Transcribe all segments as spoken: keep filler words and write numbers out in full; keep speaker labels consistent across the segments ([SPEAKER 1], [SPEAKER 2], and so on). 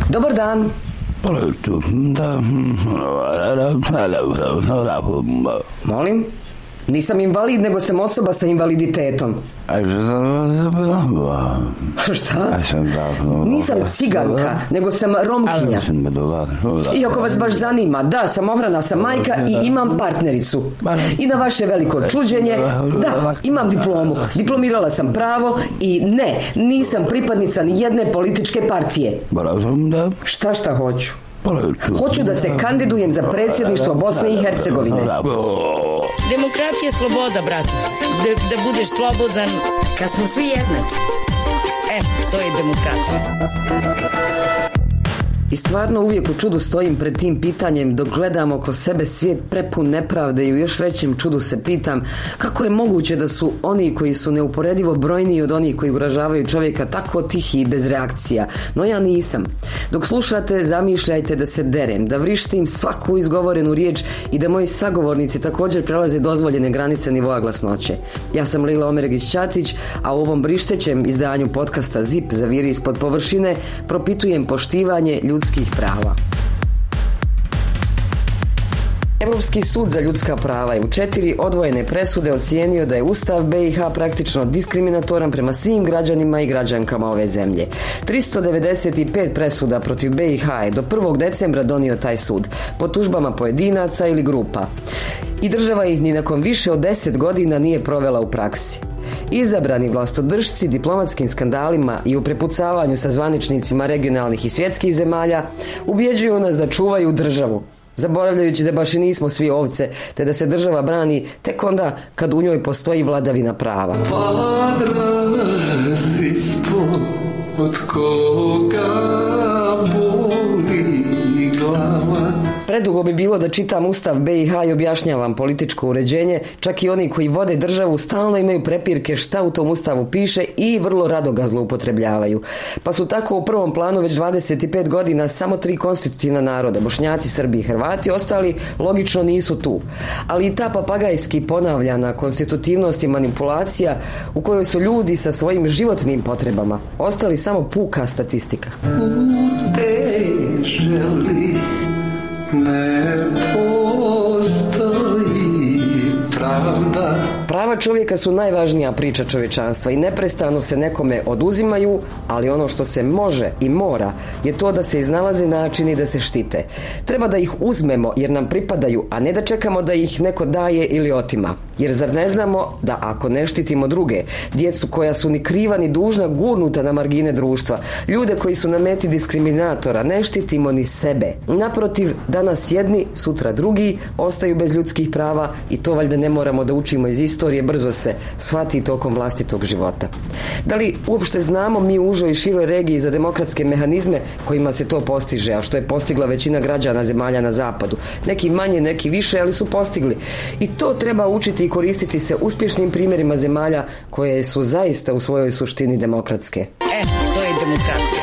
[SPEAKER 1] Dobar dan. Molim? Nisam invalid, nego sam osoba sa invaliditetom. Šta? Nisam ciganka, nego sam Romkinja. Iako vas baš zanima, da, samohrana sam majka i imam partnericu. I na vaše veliko čuđenje, da, imam diplomu. Diplomirala sam pravo i ne, nisam pripadnica ni jedne političke partije. Šta šta hoću? Hoću da se kandidujem za predsjedništvo Bosne i Hercegovine.
[SPEAKER 2] Demokratija je sloboda, brate. Da, da budeš slobodan kad smo svi jednaki. E, to je demokratija.
[SPEAKER 1] I stvarno uvijek u čudu stojim pred tim pitanjem dok gledam oko sebe svijet prepun nepravde i u još većem čudu se pitam kako je moguće da su oni koji su neuporedivo brojniji od onih koji ugrožavaju čovjeka tako tihi i bez reakcija. No ja nisam. Dok slušate, zamišljajte da se derem, da vrištim svaku izgovorenu riječ i da moji sagovornici također prelaze dozvoljene granice nivoa glasnoće. Ja sam Lila Omeregić-Ćatić, a u ovom brištećem izdanju podcasta Zip zaviri ispod površine propitujem poštivanje ljudskih prava. Europski sud za ljudska prava je u četiri odvojene presude ocijenio da je Ustav B i H praktično diskriminatoran prema svim građanima i građankama ove zemlje. tristo devedeset pet presuda protiv B i H je do prvog decembra donio taj sud, po tužbama pojedinaca ili grupa. I država ih ni nakon više od deset godina nije provela u praksi. Izabrani vlastodržci diplomatskim skandalima i u prepucavanju sa zvaničnicima regionalnih i svjetskih zemalja ubjeđuju nas da čuvaju državu, zaboravljajući da baš i nismo svi ovce, te da se država brani tek onda kad u njoj postoji vladavina prava. Od koga boli glava. Predugo bi bilo da čitam Ustav B i H i objašnjavam političko uređenje, čak i oni koji vode državu stalno imaju prepirke šta u tom Ustavu piše i vrlo rado ga zloupotrebljavaju. Pa su tako u prvom planu već dvadeset pet godina samo tri konstitutivna naroda, Bošnjaci, Srbi i Hrvati, ostali logično nisu tu. Ali i ta papagajski ponavljana konstitutivnost i manipulacija u kojoj su ljudi sa svojim životnim potrebama ostali samo puka statistika. Ne postoji pravda. Prava čovjeka su najvažnija priča čovječanstva i neprestano se nekome oduzimaju, ali ono što se može i mora je to da se iznalaze načini da se štite. Treba da ih uzmemo jer nam pripadaju, a ne da čekamo da ih neko daje ili otima. Jer zar ne znamo da ako ne štitimo druge, djecu koja su ni kriva ni dužna gurnuta na margine društva, ljude koji su na meti diskriminatora, ne štitimo ni sebe. Naprotiv, danas jedni, sutra drugi ostaju bez ljudskih prava i to valjda ne moramo da učimo iz istorije, brzo se shvati tokom vlastitog života. Da li uopšte znamo mi u užoj i široj regiji za demokratske mehanizme kojima se to postiže, a što je postigla većina građana zemalja na zapadu? Neki manje, neki više, ali su postigli. I to treba učiti i koristiti se uspješnim primjerima zemalja koje su zaista u svojoj suštini demokratske.
[SPEAKER 2] E, to je demokratija.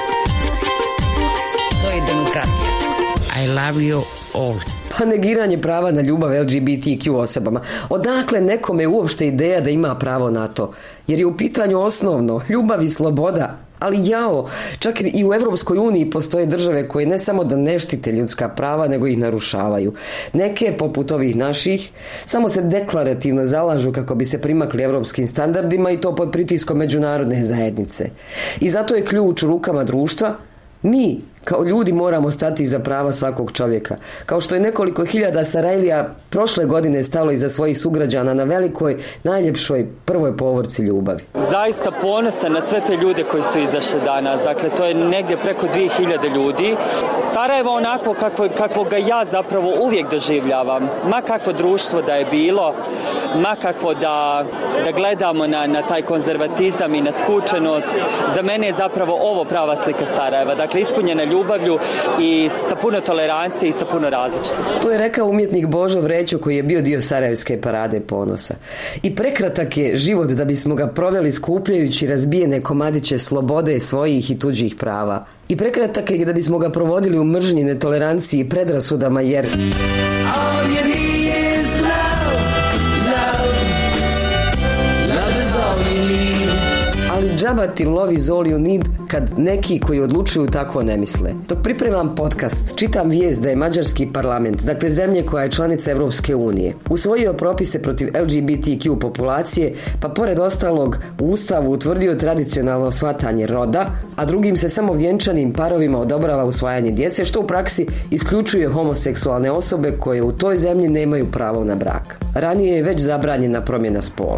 [SPEAKER 2] To je demokratija. I love you all.
[SPEAKER 1] Pa negiranje prava na ljubav L G B T Q osobama. Odakle nekome uopšte ideja da ima pravo na to? Jer je u pitanju osnovno ljubav i sloboda. Ali jao, čak i u Europskoj uniji postoje države koje ne samo da ne štite ljudska prava, nego ih narušavaju. Neke, poput ovih naših, samo se deklarativno zalažu kako bi se primakli europskim standardima i to pod pritiskom međunarodne zajednice. I zato je ključ u rukama društva. Mi, kao ljudi, moramo stati iza prava svakog čovjeka. Kao što je nekoliko hiljada Sarajlija prošle godine stalo iza svojih sugrađana na velikoj, najljepšoj prvoj povorci ljubavi.
[SPEAKER 3] Zaista ponosan na sve te ljude koji su izašli danas. Dakle, to je negdje preko dvije hiljade ljudi. Sarajevo onako kako, kako ga ja zapravo uvijek doživljavam. Ma kakvo društvo da je bilo, ma kakvo da, da gledamo na, na taj konzervatizam i na skučenost. Za mene je zapravo ovo prava slika Sarajeva. Dakle, ispunjena ljubavlju i sa puno tolerancije i sa puno različitosti.
[SPEAKER 1] To je rekao umjetnik Božo Vrećo koji je bio dio Sarajevske parade ponosa. I prekratak je život da bismo ga proveli skupljajući razbijene komadiće slobode svojih i tuđih prava. I prekratak je da bismo ga provodili u mržnji, netoleranciji i predrasudama jer... All you need is love, love, love is all you need. Ali džaba ti lovi all you need kad neki koji odlučuju tako ne misle. Dok pripremam podcast, čitam vijest da je mađarski parlament, dakle zemlje koja je članica Evropske unije, usvojio propise protiv L G B T Q populacije, pa pored ostalog u Ustavu utvrdio tradicionalno shvatanje roda, a drugim se samo vjenčanim parovima odobrava usvajanje djece, što u praksi isključuje homoseksualne osobe koje u toj zemlji nemaju pravo na brak. Ranije je već zabranjena promjena spola.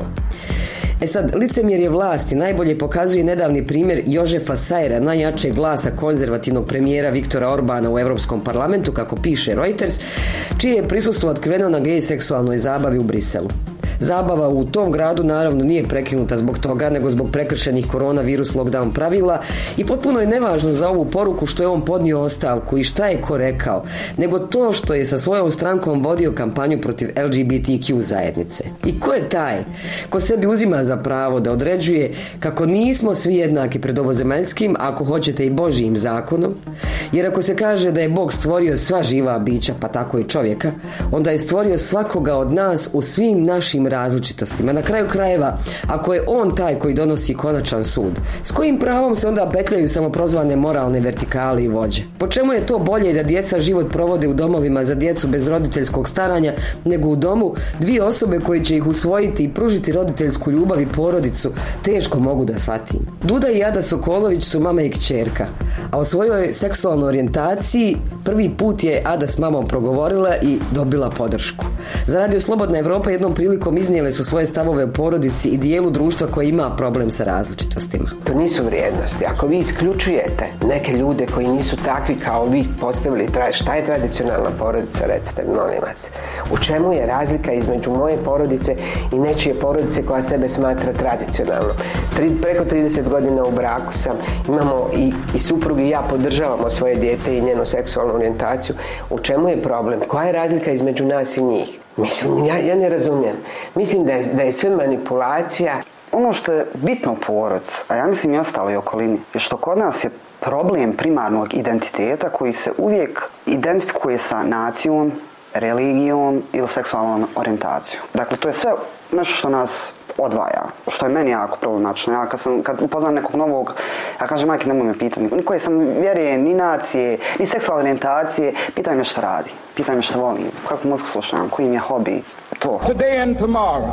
[SPEAKER 1] E sad, licemjerje vlasti najbolje pokazuje nedavni primjer Jožefa Sajera, najjačeg glasa konzervativnog premijera Viktora Orbana u Europskom parlamentu, kako piše Reuters, čije je prisustvo otkriveno na gej seksualnoj zabavi u Briselu. Zabava u tom gradu naravno nije prekinuta zbog toga, nego zbog prekršenih koronavirus lockdown pravila i potpuno je nevažno za ovu poruku što je on podnio ostavku i šta je ko rekao, nego to što je sa svojom strankom vodio kampanju protiv L G B T Q zajednice. I ko je taj ko sebi uzima za pravo da određuje kako nismo svi jednaki pred ovozemaljskim, ako hoćete i Božijim zakonom, jer ako se kaže da je Bog stvorio sva živa bića, pa tako i čovjeka, onda je stvorio svakoga od nas u svim našim različitostima. Na kraju krajeva, ako je on taj koji donosi konačan sud, s kojim pravom se onda petljaju samoprozvane moralne vertikali i vođe? Po čemu je to bolje da djeca život provode u domovima za djecu bez roditeljskog staranja, nego u domu dvije osobe koje će ih usvojiti i pružiti roditeljsku ljubav i porodicu, teško mogu da shvatim. Duda i Ada Sokolović su mama i kćerka, a o svojoj seksualnoj orijentaciji prvi put je Ada s mamom progovorila i dobila podršku. Za Radio Slobodna Evropa jednom prilikom iznijele su svoje stavove o porodici i dijelu društva koji ima problem sa različitostima.
[SPEAKER 4] To nisu vrijednosti. Ako vi isključujete neke ljude koji nisu takvi kao vi postavili, šta je tradicionalna porodica, recite, molim vas. U čemu je razlika između moje porodice i nečije porodice koja sebe smatra tradicionalnom? Tri, preko trideset godina u braku sam, imamo i, i suprug i ja podržavamo svoje dijete i njenu seksualnu orijentaciju. U čemu je problem? Koja je razlika između nas i njih? Mislim, ja, ja ne razumijem. Mislim da je, da je sve manipulacija.
[SPEAKER 5] Ono što je bitno u porodici, a ja mislim i ostali okolini, je što kod nas je problem primarnog identiteta koji se uvijek identifikuje sa nacijom, religijom ili seksualnom orijentacijom. Dakle, to je sve nešto što nas odvaja, što je meni jako problematično. Ja kad, sam, kad upoznam nekog novog, ja kažem, majke, nemoj me pitati, ni koje sam vjeruje, ni nacije, ni seksualne orijentacije, pitaj me što radi, pitaj me što volim, kakvu muziku slušam, koji im je hobi, to.
[SPEAKER 6] Today and tomorrow,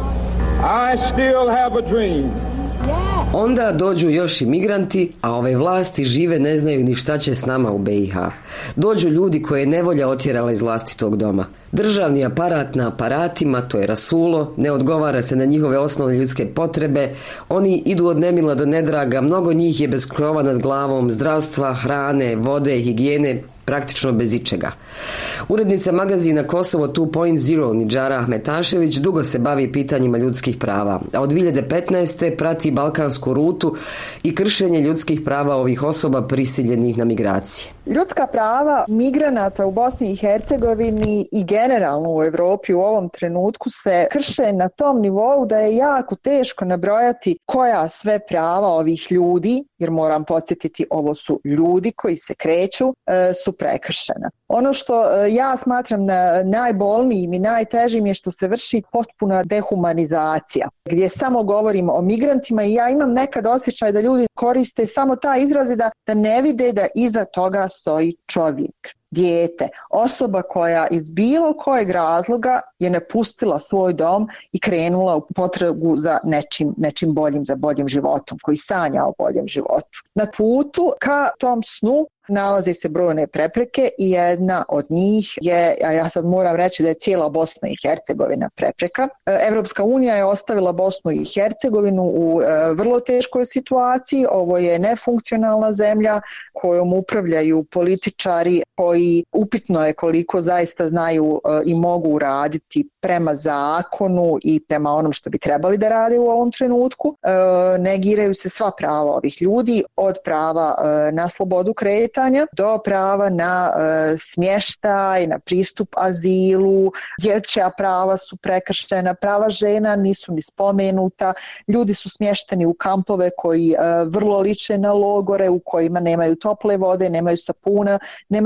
[SPEAKER 6] I still have a dream.
[SPEAKER 1] Onda dođu još i migranti, a ove vlasti žive ne znaju ni šta će s nama u B i H. Dođu ljudi koje je nevolja otjerala iz vlastitog doma. Državni aparat na aparatima, to je rasulo, ne odgovara se na njihove osnovne ljudske potrebe, oni idu od nemila do nedraga, mnogo njih je bez krova nad glavom, zdravstva, hrane, vode, higijene, praktično bez ičega. Urednica magazina Kosovo two point zero Nidžara Ahmetašević dugo se bavi pitanjima ljudskih prava, a od dvije hiljade petnaeste. prati balkansku rutu i kršenje ljudskih prava ovih osoba prisiljenih na migracije.
[SPEAKER 7] Ljudska prava migranata u Bosni i Hercegovini i generalno u Europi u ovom trenutku se krše na tom nivou da je jako teško nabrojati koja sve prava ovih ljudi, jer moram podsjetiti, ovo su ljudi koji se kreću, su prekršena. Ono što ja smatram najbolnijim i najtežim je što se vrši potpuna dehumanizacija, gdje samo govorimo o migrantima i ja imam nekad osjećaj da ljudi koriste samo taj izraz da, da ne vide da iza toga stoji čovjek, dijete, osoba koja iz bilo kojeg razloga je napustila svoj dom i krenula u potragu za nečim, nečim boljim, za boljim životom, koji sanja o boljem životu. Na putu ka tom snu nalaze se brojne prepreke i jedna od njih je, a ja sad moram reći da je cijela Bosna i Hercegovina prepreka. Evropska unija je ostavila Bosnu i Hercegovinu u vrlo teškoj situaciji. Ovo je nefunkcionalna zemlja kojom upravljaju političari koji upitno je koliko zaista znaju i mogu raditi prema zakonu i prema onom što bi trebali da rade u ovom trenutku. Negiraju se sva prava ovih ljudi, od prava na slobodu kretanja do prava na e, smještaj, na pristup azilu, dječja prava su prekršena, prava žena nisu ni spomenuta, ljudi su smješteni u kampove koji e, vrlo liče na logore, u kojima nemaju tople vode, nemaju sapuna, nemaju dovoljno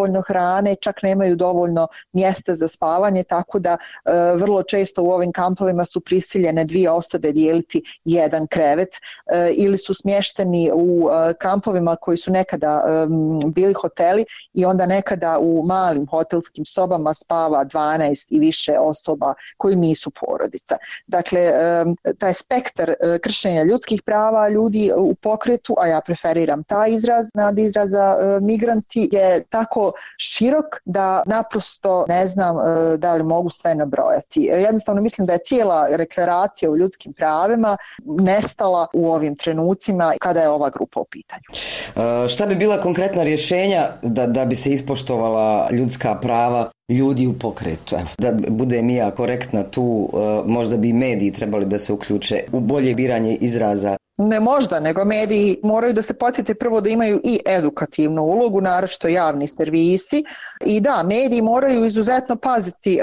[SPEAKER 7] dovoljno hrane, čak nemaju dovoljno mjesta za spavanje, tako da vrlo često u ovim kampovima su prisiljene dvije osobe dijeliti jedan krevet ili su smješteni u kampovima koji su nekada bili hoteli i onda nekada u malim hotelskim sobama spava dvanaest i više osoba koji nisu porodica. Dakle, taj spektar kršenja ljudskih prava ljudi u pokretu, a ja preferiram taj izraz nad izraza migranti, je tako širok da naprosto ne znam da li mogu sve nabrojati. Jednostavno mislim da je cijela deklaracija o ljudskim pravima nestala u ovim trenucima kada je ova grupa u pitanju.
[SPEAKER 1] E, šta bi bila konkretna rješenja da, da bi se ispoštovala ljudska prava ljudi u pokretu? Evo, da budem i ja korektna tu, možda bi i mediji trebali da se uključe u bolje biranje izraza.
[SPEAKER 7] Ne možda, nego mediji moraju da se podsjete prvo da imaju i edukativnu ulogu, naročito javni servisi. I da, mediji moraju izuzetno paziti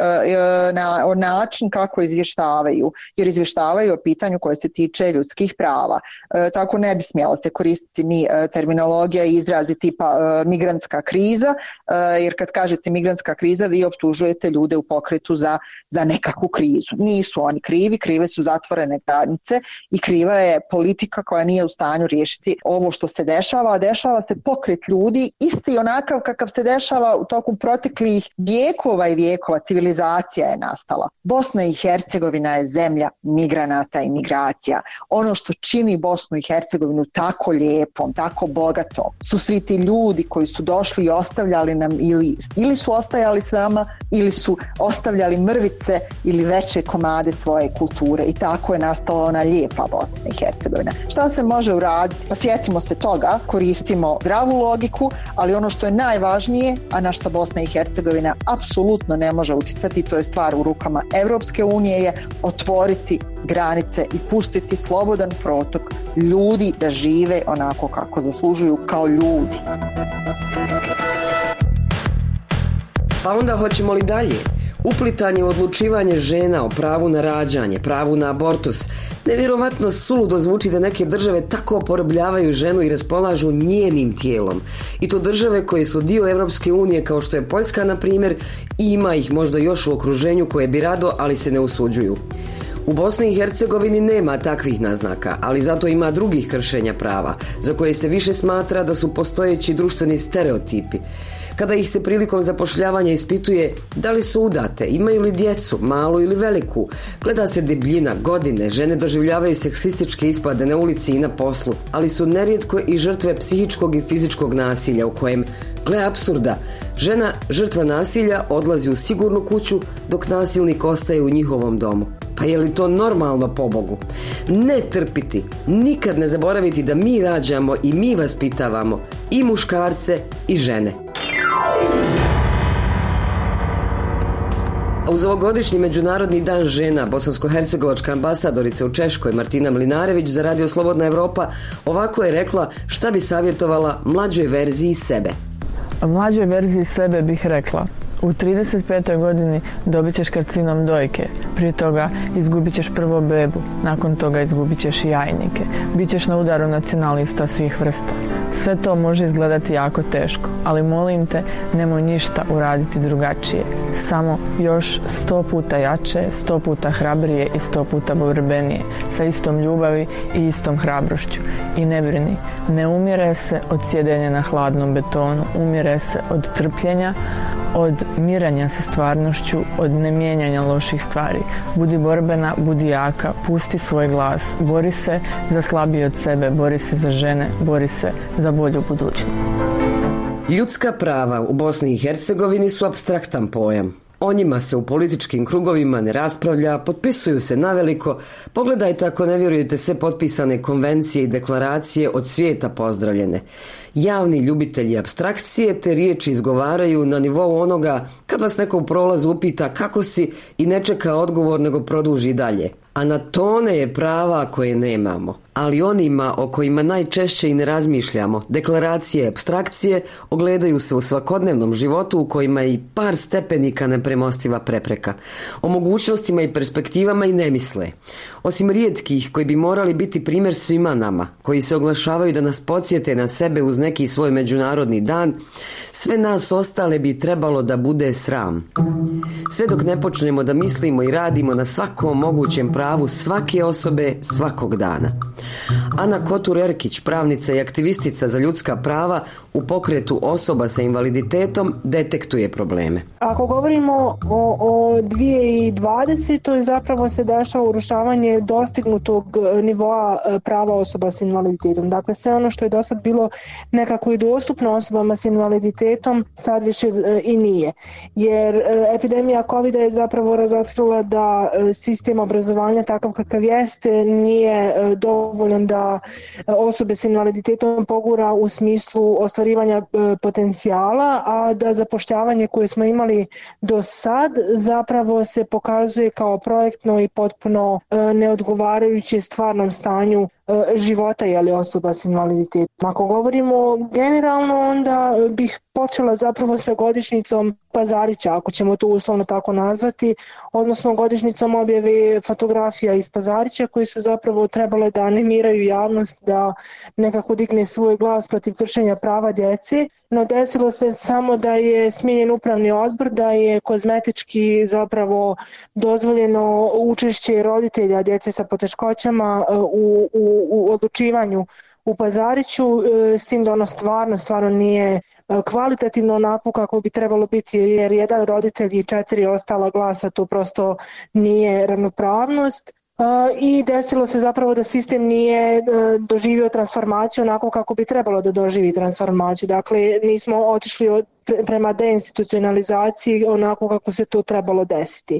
[SPEAKER 7] na način kako izvještavaju, jer izvještavaju o pitanju koje se tiče ljudskih prava. Tako ne bi smjela se koristiti ni terminologija i izrazi tipa migrantska kriza, jer kad kažete migrantska kriza vi optužujete ljude u pokretu za, za nekakvu krizu. Nisu oni krivi, krive su zatvorene granice i kriva je politika koja nije u stanju riješiti ovo što se dešava, a dešava se pokret ljudi isti onakav kakav se dešava u toku proteklih vijekova i vijekova. Civilizacija je nastala. Bosna i Hercegovina je zemlja migranata i migracija. Ono što čini Bosnu i Hercegovinu tako lijepom, tako bogatom, su svi ti ljudi koji su došli i ostavljali nam ili, ili su ostajali s nama ili su ostavljali mrvice ili veće komade svoje kulture i tako je nastala ona lijepa Bosna i Hercegovina. Šta se može uraditi? Pa sjetimo se toga, koristimo zdravu logiku, ali ono što je najvažnije, a na što Bosna i Hercegovina apsolutno ne može utjecati, to je stvar u rukama Evropske unije, je otvoriti granice i pustiti slobodan protok ljudi da žive onako kako zaslužuju kao ljudi.
[SPEAKER 1] Pa onda hoćemo li dalje? Uplitanje u odlučivanje žena o pravu na rađanje, pravu na abortus. Nevjerovatno suludo zvuči da neke države tako porobljavaju ženu i raspolažu njenim tijelom. I to države koje su dio Evropske unije kao što je Poljska na primjer, i ima ih možda još u okruženju koje bi rado, ali se ne usuđuju. U Bosni i Hercegovini nema takvih naznaka, ali zato ima drugih kršenja prava, za koje se više smatra da su postojeći društveni stereotipi. Kada ih se prilikom zapošljavanja ispituje da li su udate, imaju li djecu, malu ili veliku, gleda se debljina, godine, žene doživljavaju seksističke ispade na ulici i na poslu, ali su nerijetko i žrtve psihičkog i fizičkog nasilja u kojem, gle apsurda, žena žrtva nasilja odlazi u sigurnu kuću dok nasilnik ostaje u njihovom domu. Pa je li to normalno, pobogu? Ne trpiti, nikad ne zaboraviti da mi rađamo i mi vaspitavamo i muškarce i žene. Uz ovogodišnji Međunarodni dan žena, bosansko-hercegovačka ambasadorica u Češkoj Martina Mlinarević za Radio Slobodna Evropa ovako je rekla šta bi savjetovala mlađoj verziji sebe.
[SPEAKER 8] Mlađoj verziji sebe bih rekla: u trideset petoj godini dobit ćeš karcinom dojke, prije toga izgubit ćeš prvo bebu, nakon toga izgubit ćeš i jajnike, bit ćeš na udaru nacionalista svih vrsta. Sve to može izgledati jako teško, ali molim te, nemoj ništa uraditi drugačije. Samo još sto puta jače, sto puta hrabrije i sto puta borbenije, sa istom ljubavi i istom hrabrošću. I ne brini, ne umire se od sjedenja na hladnom betonu, umire se od trpljenja, od miranja sa stvarnošću, od nemijenjanja loših stvari. Budi borbena, budi jaka, pusti svoj glas, bori se za slabije od sebe, bori se za žene, bori se za bolju budućnost.
[SPEAKER 1] Ljudska prava u Bosni i Hercegovini su apstraktan pojam. O njima se u političkim krugovima ne raspravlja, potpisuju se naveliko. Pogledajte ako ne vjerujete sve potpisane konvencije i deklaracije od svijeta pozdravljene. Javni ljubitelji apstrakcije te riječi izgovaraju na nivou onoga kad vas neko u prolazu upita kako si i ne čeka odgovor nego produži dalje. A na tone je prava koje nemamo. ali onima o kojima najčešće i ne razmišljamo. Deklaracije i apstrakcije ogledaju se u svakodnevnom životu u kojima je i par stepenika nepremostiva prepreka. O mogućnostima i perspektivama i ne misle. Osim rijetkih koji bi morali biti primjer svima nama, koji se oglašavaju da nas podsjete na sebe uz neki svoj međunarodni dan, sve nas ostale bi trebalo da bude sram. Sve dok ne počnemo da mislimo i radimo na svakom mogućem pravu svake osobe svakog dana. Ana Kotur-Erkić, pravnica i aktivistica za ljudska prava u pokretu osoba sa invaliditetom, detektuje probleme.
[SPEAKER 9] Ako govorimo o, o dvije tisuće dvadesetoj zapravo se dešava urušavanje dostignutog nivoa prava osoba s invaliditetom. Dakle, sve ono što je do sad bilo nekako i dostupno osobama s invaliditetom sad više i nije. Jer epidemija kovida je zapravo razotkrila da sistem obrazovanja takav kakav jeste nije dovoljan da osobe s invaliditetom pogura u smislu ostvarivanja potencijala, a da zapošljavanje koje smo imali do sad zapravo se pokazuje kao projektno i potpuno neodgovarajuće stvarnom stanju života je li osoba s invaliditetom. Ako govorimo generalno, onda bih počela zapravo sa godišnjicom Pazarića, ako ćemo to uslovno tako nazvati, odnosno godišnjicom objave fotografija iz Pazarića koji su zapravo trebale da animiraju javnost da nekako digne svoj glas protiv kršenja prava djece. No desilo se samo da je smijenjen upravni odbor, da je kozmetički zapravo dozvoljeno učešće roditelja djece sa poteškoćama u, u, u odlučivanju u Pazariću, s tim da ono stvarno, stvarno nije kvalitativno onako kako bi trebalo biti, jer jedan roditelj i četiri ostala glasa, to prosto nije ravnopravnost. I desilo se zapravo da sistem nije doživio transformaciju onako kako bi trebalo da doživi transformaciju. Dakle, nismo otišli od prema deinstitucionalizaciji onako kako se to trebalo desiti.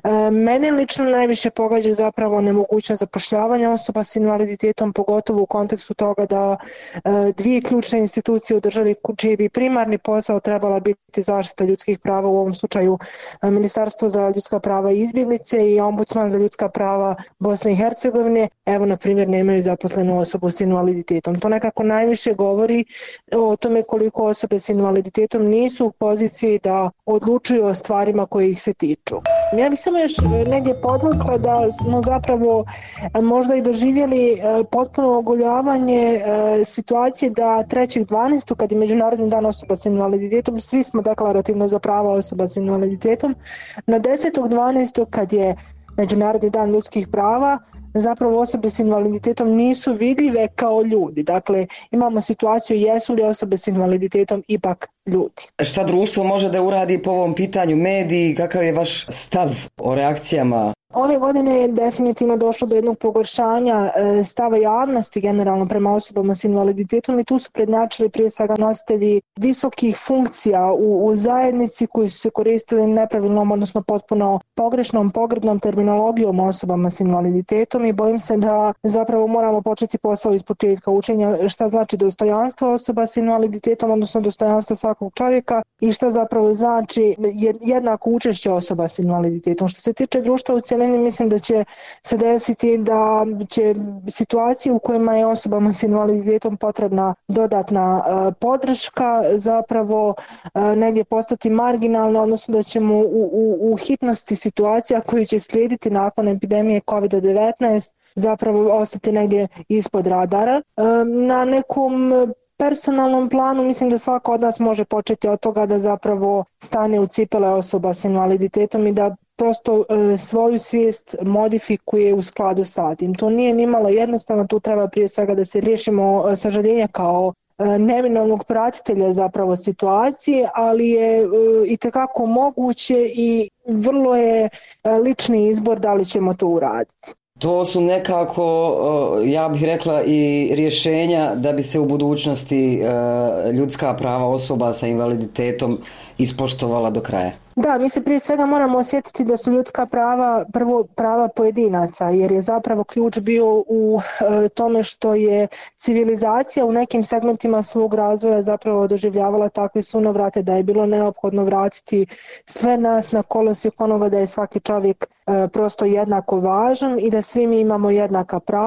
[SPEAKER 9] Mene lično najviše pogađa zapravo nemogućnost zapošljavanja osoba s invaliditetom, pogotovo u kontekstu toga da dvije ključne institucije u državi čiji bi primarni posao trebala biti zaštita ljudskih prava, u ovom slučaju Ministarstvo za ljudska prava i izbjeglice i Ombudsman za ljudska prava Bosne i Hercegovine, evo na primjer nemaju zaposlenu osobu s invaliditetom. To nekako najviše govori o tome koliko osobe s invaliditetom nisu u poziciji da odlučuju o stvarima koje ih se tiču. Ja bih samo još negdje podvukla da smo zapravo možda i doživjeli potpuno ogoljavanje situacije da trećeg dvanaestog kad je Međunarodni dan osoba s invaliditetom, svi smo deklarativno za prava osoba s invaliditetom, na desetog dvanaestog kad je Međunarodni dan ljudskih prava, zapravo osobe s invaliditetom nisu vidljive kao ljudi. Dakle, imamo situaciju jesu li osobe s invaliditetom ipak ljudi.
[SPEAKER 1] Šta društvo može da uradi po ovom pitanju, mediji, kakav je vaš stav o reakcijama?
[SPEAKER 9] Ove godine je definitivno došlo do jednog pogoršanja stava javnosti generalno prema osobama s invaliditetom i tu su prednjačili prije svega nositelji visokih funkcija u, u zajednici koji su se koristili nepravilnom, odnosno potpuno pogrešnom, pogrdnom terminologijom osobama s invaliditetom i bojim se da zapravo moramo početi posao iz početka učenja šta znači dostojanstvo osoba s invaliditetom, odnosno dostojanstvo svakog čovjeka i šta zapravo znači jednako učešće osoba s invaliditetom. Što se tiče društva u cijelini, mislim da će se desiti da će situacije u kojima je osobama s invaliditetom potrebna dodatna uh, podrška zapravo uh, negdje postati marginalne, odnosno da ćemo u, u, u hitnosti situacija koji će slijediti nakon epidemije kovid devetnaest zapravo ostati negdje ispod radara. Uh, na nekom personalnom planu mislim da svako od nas može početi od toga da zapravo stane u cipele osoba s invaliditetom i da prosto e, svoju svijest modifikuje u skladu sa tim. To nije nimalo jednostavno, tu treba prije svega da se riješimo e, sažaljenja kao e, neminovnog pratitelja zapravo situacije, ali je e, itekako moguće i vrlo je e, lični izbor da li ćemo to uraditi.
[SPEAKER 1] To su nekako, ja bih rekla, i rješenja da bi se u budućnosti ljudska prava osoba sa invaliditetom ispoštovala do kraja.
[SPEAKER 9] Da, mi se prije svega moramo osjetiti da su ljudska prava prvo prava pojedinaca, jer je zapravo ključ bio u e, tome što je civilizacija u nekim segmentima svog razvoja zapravo doživljavala takve sunovrate da je bilo neophodno vratiti sve nas na kolosijek onoga da je svaki čovjek e, prosto jednako važan i da svi mi imamo jednaka prava.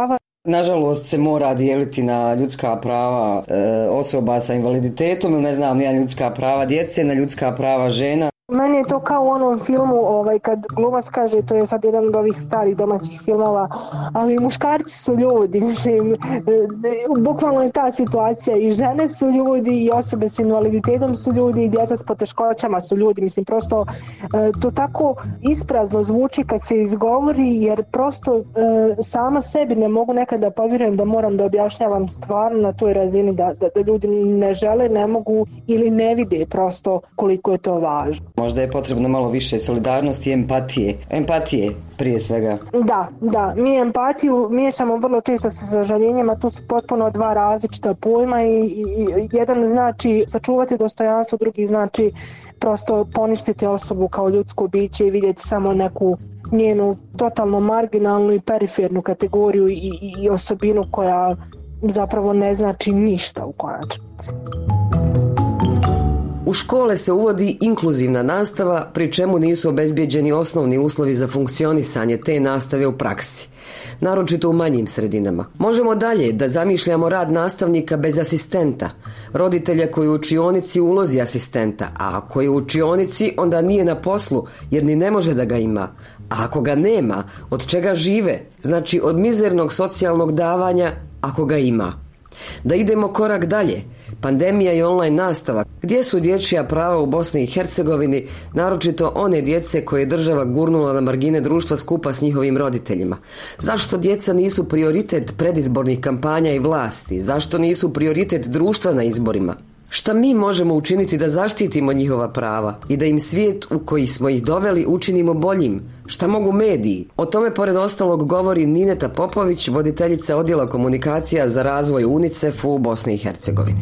[SPEAKER 1] Nažalost se mora dijeliti na ljudska prava e, osoba sa invaliditetom, ili ne znam, ja ljudska prava djece, na ljudska prava žena.
[SPEAKER 9] Meni je to kao u onom filmu ovaj, kad glumac kaže, to je sad jedan od ovih starih domaćih filmova, ali muškarci su ljudi, mislim, bukvalno je ta situacija, i žene su ljudi, i osobe s invaliditetom su ljudi, i djeca s poteškoćama su ljudi, mislim, prosto to tako isprazno zvuči kad se izgovori, jer prosto sama sebi ne mogu nekad da povjerujem da moram da objašnjavam stvarno na toj razini da, da, da ljudi ne žele, ne mogu ili ne vide prosto koliko je to važno.
[SPEAKER 1] Možda je potrebno malo više solidarnosti i empatije. Empatije prije svega.
[SPEAKER 9] Da, da. Mi empatiju miješamo vrlo često sa sažaljenjem, a to su potpuno dva različita pojma i, i, i jedan znači sačuvati dostojanstvo, drugi znači prosto poništiti osobu kao ljudsko biće i vidjeti samo neku njenu totalno marginalnu i perifernu kategoriju i, i, i osobinu koja zapravo ne znači ništa u konačnici.
[SPEAKER 1] U škole se uvodi inkluzivna nastava, pri čemu nisu obezbijeđeni osnovni uslovi za funkcionisanje te nastave u praksi, naročito u manjim sredinama. Možemo dalje da zamišljamo rad nastavnika bez asistenta, roditelja koji u učionici u ulozi asistenta, a ako je u učionici onda nije na poslu jer ni ne može da ga ima. A ako ga nema, od čega žive? Znači od mizernog socijalnog davanja ako ga ima. Da idemo korak dalje. Pandemija i online nastava. Gdje su dječja prava u Bosni i Hercegovini, naročito one djece koje je država gurnula na margine društva skupa s njihovim roditeljima? Zašto djeca nisu prioritet predizbornih kampanja i vlasti? Zašto nisu prioritet društva na izborima? Šta mi možemo učiniti da zaštitimo njihova prava i da im svijet u koji smo ih doveli učinimo boljim? Šta mogu mediji? O tome pored ostalog govori Nineta Popović, voditeljica odjela komunikacija za razvoj UNICEF u Bosni i Hercegovini.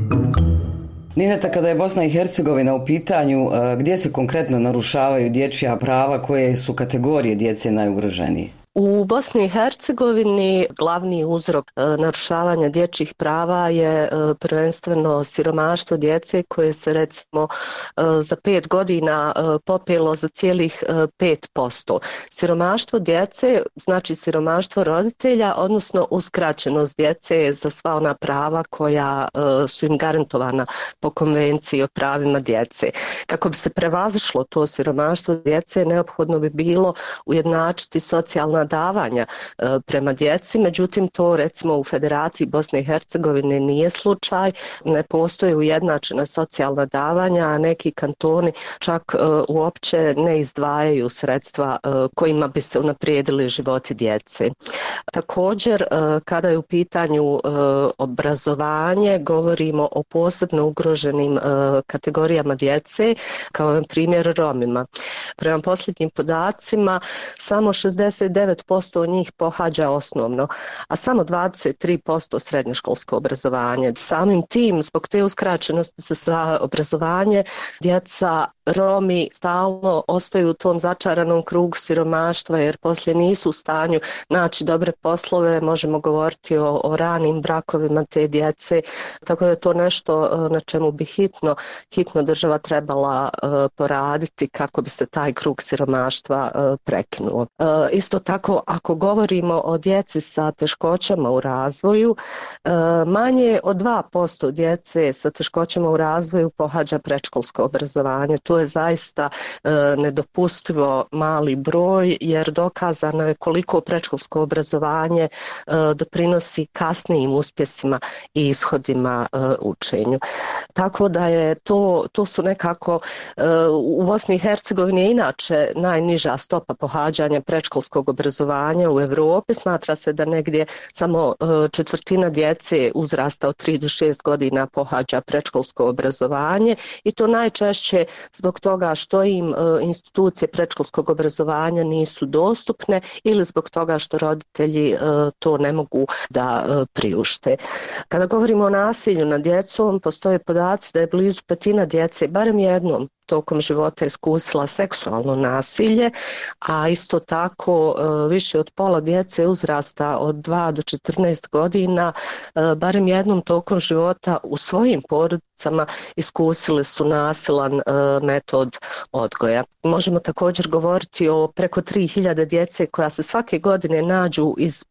[SPEAKER 1] Nineta, kada je Bosna i Hercegovina u pitanju, gdje se konkretno narušavaju dječja prava, koje su kategorije djece najugroženije?
[SPEAKER 10] U Bosni i Hercegovini glavni uzrok e, narušavanja dječjih prava je e, prvenstveno siromaštvo djece koje se recimo e, za pet godina e, popelo za cijelih e, pet posto. Siromaštvo djece znači siromaštvo roditelja, odnosno uskraćenost djece za sva ona prava koja e, su im garantovana po konvenciji o pravima djece. Kako bi se prevazišlo to siromaštvo djece, neophodno bi bilo ujednačiti socijalna davanja e, prema djeci, međutim to recimo u Federaciji Bosne i Hercegovine nije slučaj, ne postoje ujednačena socijalna davanja, a neki kantoni čak e, uopće ne izdvajaju sredstva e, kojima bi se unaprijedili životi djece. Također, e, kada je u pitanju e, obrazovanje, govorimo o posebno ugroženim e, kategorijama djece, kao je primjer Romima. Prema posljednjim podacima, samo šezdeset devet posto njih pohađa osnovno, a samo dvadeset tri posto srednjoškolsko obrazovanje. Samim tim, zbog te uskraćenosti za obrazovanje, djeca Romi stalno ostaju u tom začaranom krugu siromaštva jer poslije nisu u stanju naći dobre poslove, možemo govoriti o, o ranim brakovima te djece, tako da je to nešto na čemu bi hitno, hitno država trebala uh, poraditi kako bi se taj krug siromaštva uh, prekinuo. Uh, isto tako, ako govorimo o djeci sa teškoćama u razvoju, uh, manje od dva posto djece sa teškoćama u razvoju pohađa predškolsko obrazovanje. To je zaista e, nedopustivo mali broj jer dokazano je koliko predškolsko obrazovanje e, doprinosi kasnijim uspjesima i ishodima e, učenju. Tako da je to, to su nekako e, u Bosni i Hercegovini inače najniža stopa pohađanja predškolskog obrazovanja u Europi. Smatra se da negdje samo e, četvrtina djece uzrasta od tri do šest godina pohađa predškolsko obrazovanje i to najčešće zbog toga što im e, institucije predškolskog obrazovanja nisu dostupne ili zbog toga što roditelji e, to ne mogu da e, priušte. Kada govorimo o nasilju nad djecom, postoje podaci da je blizu petina djece, barem jednom, tokom života iskusila seksualno nasilje, a isto tako više od pola djece uzrasta od dva do četrnaest godina, barem jednom tokom života u svojim porodicama iskusili su nasilan metod odgoja. Možemo također govoriti o preko tri hiljade djece koja se svake godine nađu iz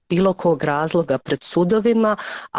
[SPEAKER 10] bilo kog razloga pred sudovima,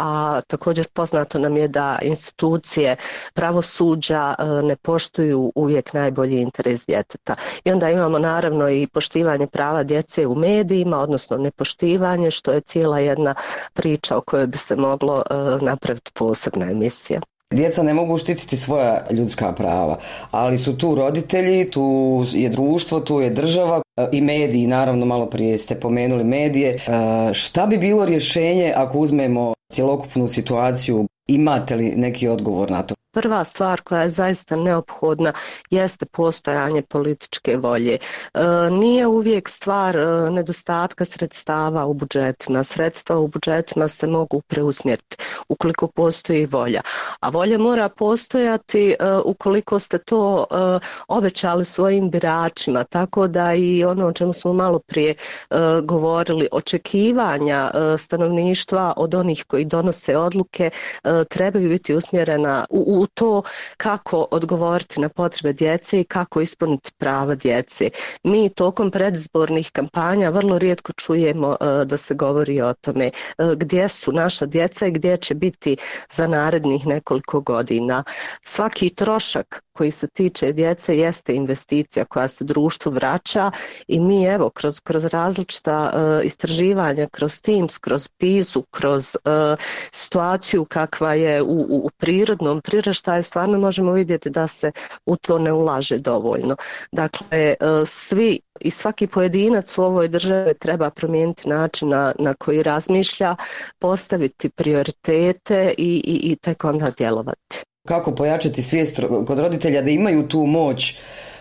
[SPEAKER 10] a također poznato nam je da institucije pravosuđa ne poštuju uvijek najbolji interes djeteta. I onda imamo naravno i poštivanje prava djece u medijima, odnosno nepoštivanje, što je cijela jedna priča o kojoj bi se moglo napraviti posebna emisija.
[SPEAKER 1] Djeca ne mogu štititi svoja ljudska prava, ali su tu roditelji, tu je društvo, tu je država i mediji, naravno malo prije ste pomenuli medije. Šta bi bilo rješenje ako uzmemo cjelokupnu situaciju? Imate li neki odgovor na to?
[SPEAKER 10] Prva stvar koja je zaista neophodna jeste postojanje političke volje. E, nije uvijek stvar e, nedostatka sredstava u budžetima. Sredstva u budžetima se mogu preusmjeriti ukoliko postoji volja. A volja mora postojati e, ukoliko ste to e, obećali svojim biračima. Tako da i ono o čemu smo malo prije e, govorili, očekivanja e, stanovništva od onih koji donose odluke e, trebaju biti usmjerena u u to kako odgovoriti na potrebe djece i kako ispuniti prava djece. Mi tokom predizbornih kampanja vrlo rijetko čujemo uh, da se govori o tome uh, gdje su naša djeca i gdje će biti za narednih nekoliko godina. Svaki trošak koji se tiče djece jeste investicija koja se društvu vraća i mi evo kroz, kroz različita uh, istraživanja, kroz Teams, kroz PISU, kroz uh, situaciju kakva je u, u, u prirodnom priraštaju, stvarno možemo vidjeti da se u to ne ulaže dovoljno. Dakle, uh, svi i svaki pojedinac u ovoj državi treba promijeniti način na, na koji razmišlja, postaviti prioritete i, i, i tek onda djelovati.
[SPEAKER 1] Kako pojačati svijest kod roditelja da imaju tu moć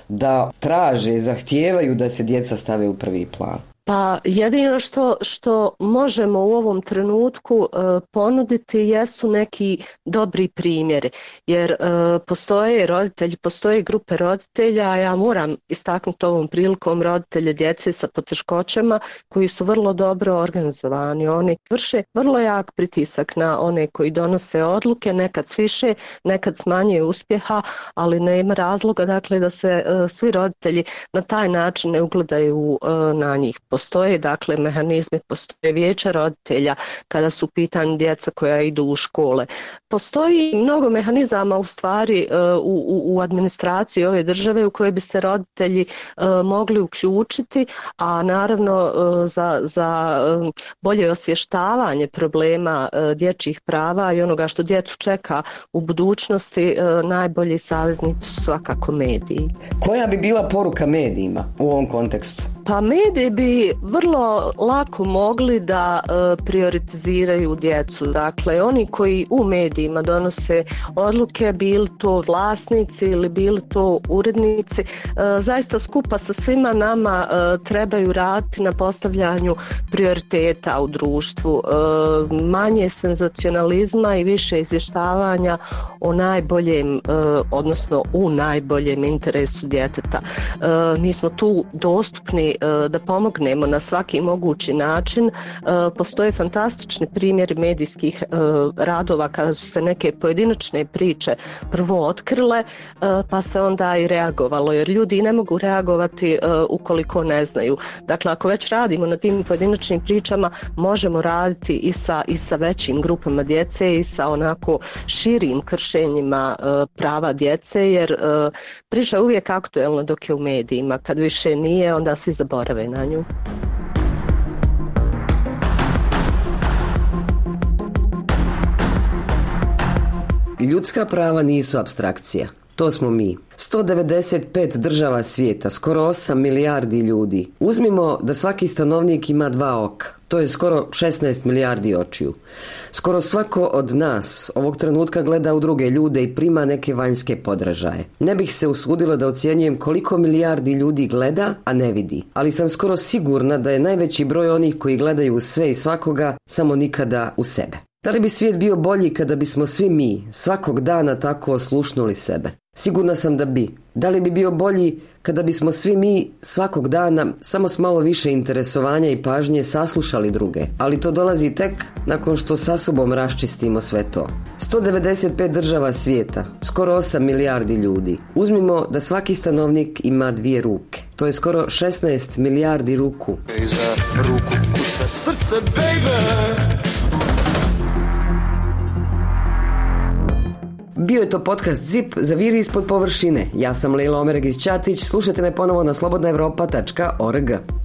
[SPEAKER 1] da traže, zahtijevaju da se djeca stave u prvi plan?
[SPEAKER 10] Pa jedino što, što možemo u ovom trenutku e, ponuditi jesu neki dobri primjeri, jer e, postoje roditelji, postoje grupe roditelja, a ja moram istaknuti ovom prilikom roditelje djece sa poteškoćama koji su vrlo dobro organizovani. Oni vrše vrlo jak pritisak na one koji donose odluke, nekad s više, nekad s manje uspjeha, ali nema razloga dakle da se e, svi roditelji na taj način ne ugledaju e, na njih. Postoje dakle mehanizmi, postoje vijeća roditelja kada su u pitanju djeca koja idu u škole. Postoji mnogo mehanizama u stvari u, u, u administraciji ove države u koje bi se roditelji uh, mogli uključiti, a naravno uh, za, za um, bolje osvještavanje problema uh, dječjih prava i onoga što djecu čeka u budućnosti, uh, najbolji saveznici su svakako mediji.
[SPEAKER 1] Koja bi bila poruka medijima u ovom kontekstu?
[SPEAKER 10] Pa mediji bi vrlo lako mogli da e, prioritiziraju djecu. Dakle, oni koji u medijima donose odluke, bili to vlasnici ili bili to urednici, e, zaista skupa sa svima nama e, trebaju raditi na postavljanju prioriteta u društvu. E, manje senzacionalizma i više izvještavanja o najboljem, e, odnosno u najboljem interesu djeteta. E, mi smo tu dostupni da pomognemo na svaki mogući način. Postoje fantastični primjeri medijskih radova kada su se neke pojedinačne priče prvo otkrile, pa se onda i reagovalo, jer ljudi ne mogu reagovati ukoliko ne znaju. Dakle, ako već radimo na tim pojedinačnim pričama, možemo raditi i sa, i sa većim grupama djece i sa onako širim kršenjima prava djece, jer priča je uvijek aktuelna dok je u medijima. Kad više nije, onda svi zaborave na nju.
[SPEAKER 1] Ljudska prava nisu apstrakcija. To smo mi. sto devedeset pet država svijeta, skoro osam milijardi ljudi. Uzmimo da svaki stanovnik ima dva oka. To je skoro šesnaest milijardi očiju. Skoro svako od nas ovog trenutka gleda u druge ljude i prima neke vanjske podražaje. Ne bih se usudila da ocjenjujem koliko milijardi ljudi gleda, a ne vidi. Ali sam skoro sigurna da je najveći broj onih koji gledaju u sve i svakoga, samo nikada u sebe. Da li bi svijet bio bolji kada bismo svi mi svakog dana tako oslušnuli sebe? Sigurna sam da bi. Da li bi bio bolji kada bismo svi mi svakog dana samo s malo više interesovanja i pažnje saslušali druge? Ali to dolazi tek nakon što sa sobom raščistimo sve to. sto devedeset pet država svijeta, skoro osam milijardi ljudi. Uzmimo da svaki stanovnik ima dvije ruke. To je skoro šesnaest milijardi ruku.
[SPEAKER 11] Za ruku kuca srce, baby.
[SPEAKER 1] Bio je to podcast Zip, Zaviri ispod površine. Ja sam Lejla Omeregić-Ćatić, slušajte me ponovo na slobodna evropa tačka org.